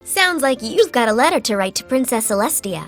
Sounds like you've got a letter to write to Princess Celestia.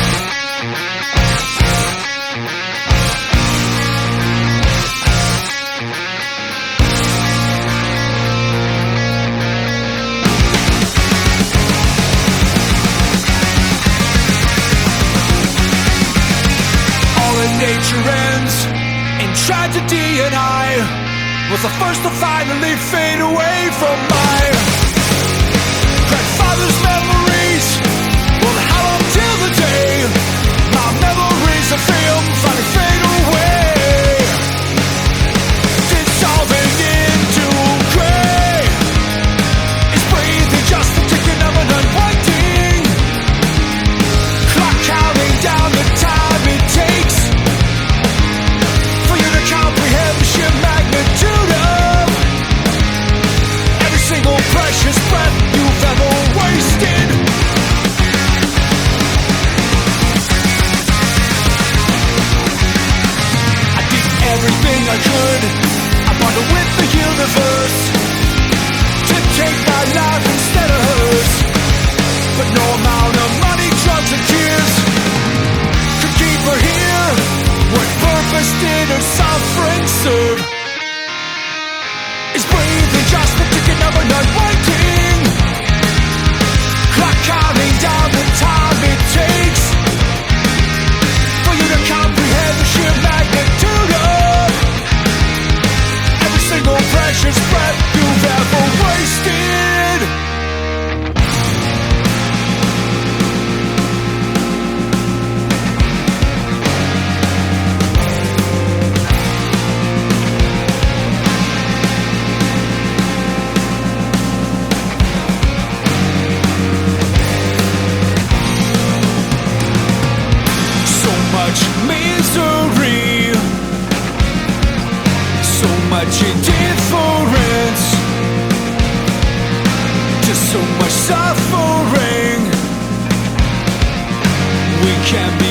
Nature ends in tragedy, and I was the first to finally fade away from my grandfather's memories. Well, how long till the day my memories of him finally fade away, dissolving into gray? Is breathing just the ticking of an unwinding clock, counting down the time it takes comprehend the sheer magnitude of every single precious breath you've ever wasted. I did everything I could, I bonded with the universe to take my life instead of hers. But no amount of money, drugs, and tears could keep her here. What purpose did her suffering serve? Is breathing just the ticking of an unwinding clock, counting down the time it takes for you to comprehend the sheer magnitude of every single precious breath you've ever wasted. Misery, so much indifference, just so much suffering. We can't be